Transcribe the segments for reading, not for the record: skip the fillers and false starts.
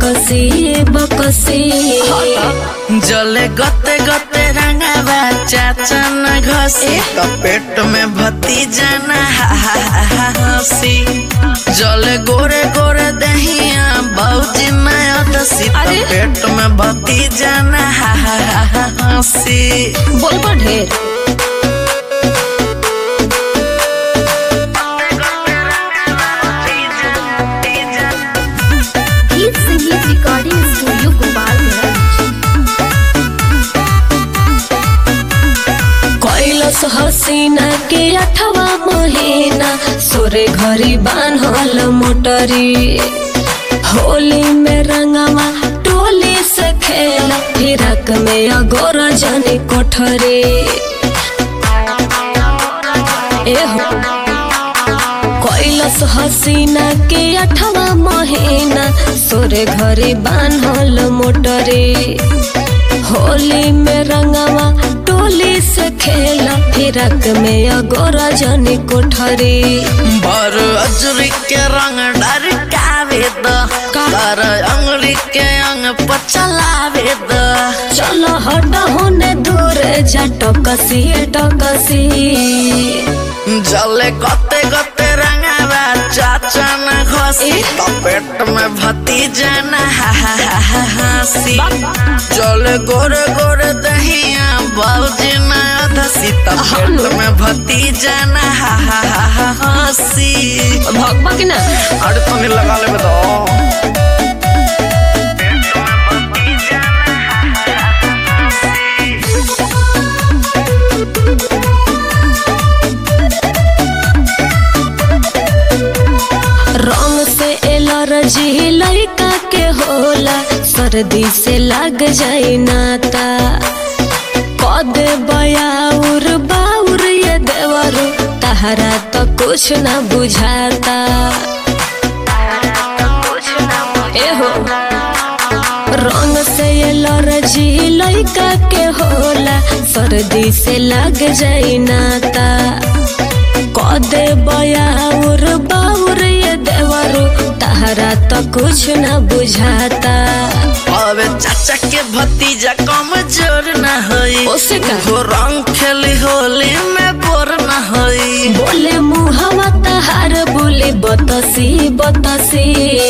बकसी बकसी जले गते गते रंगावा चाचा न घसी तो पेट में भतीजा न हंसी जले गोरे गोरे दहिया भौजी न दसी तो पेट में भतीजा न हंसी। बोल बा ढेर रिकॉर्डिंग स्टूडियो गोपालगंज। कैलस हसीना के 8वां महीना सोरे घरी बान्हल मोटरी होली में रंगवा टोली से खेला फिरक में अगोरा जाने कोठरी कैलस हसीना के 8वां महीना सोरे घरे बान्हल मोटरी होली में रंगवा टोली से खेला फिरक में अगोरा जानी कोठरी बर अजरी के रंग डरकावे कर अंगली के अंग पचलावे चलो हटा होने दूर जा टकसी टकसी जले गते गते रंगावा चाचा न घसी तो पेट में भतीजा न हंसी जले गोरे गोरे दहिया भौजी न दसी तो पेट में भतीजा न हंसी। भगवा की ना अरे तनी लगा ले बताओ रंग से एलर्जी लड़का के होला सर्दी से लग जाए नाता कद बयाउर बाउर ये देवर तहरा तो कुछ न बुझाता एहो रंग से एलर्जी लड़का के होला सर्दी से लग जाए नाता कदे बयाउर बाउर ये देवरू तहरा तो कुछ न बुझाता अबे चाचा के भतीजा कमजोर न होई ओसे का वो रंग खेली होली में बोर न होई बोले मुहवा तहार बोले बतसी बतसी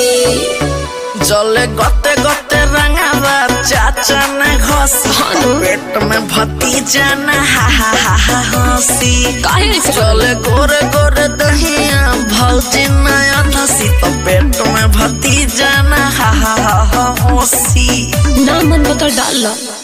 जले गते गते रंगावा चाचा न घसी पेट में भतीजा न हंसी जले गोरे गोरे दहिया भौजी न दसी तो पेट में भतीजा न हंसी। ना मन बता डाल